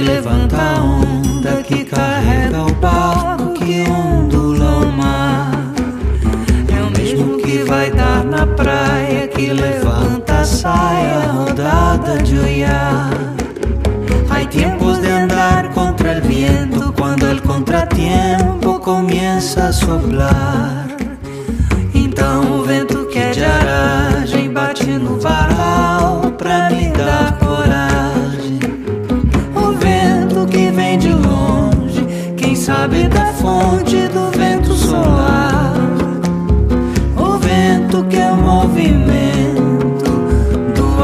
levanta a onda, que carrega o barco, que ondula o mar. É o mesmo que vai dar na praia, que levanta a saia rodada de olhar. Hay tiempos de andar contra el viento, cuando el contratiempo comienza a soplar. Então o vento que é de aragem bate no varal pra me dar coragem. O vento que vem de longe, quem sabe da fonte do vento solar. O vento que é o movimento do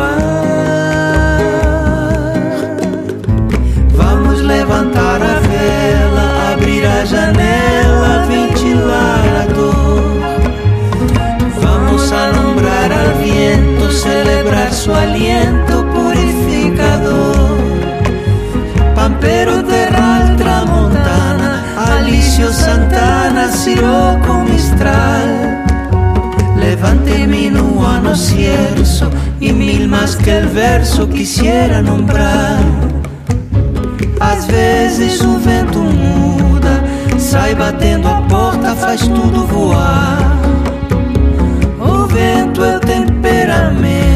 ar. Vamos levantar a vela, abrir a janela, ventilar a dor. Vamos alumbrar al viento, celebrar su aliento purificador. Pampero, Terral, Tramontana, Alicio, Santana, Siroco, Mistral. Levante minuano cierzo y mil más que el verso quisiera nombrar. Às vezes o vento muda, sai batendo a porta, faz tudo voar. O vento é o temperamento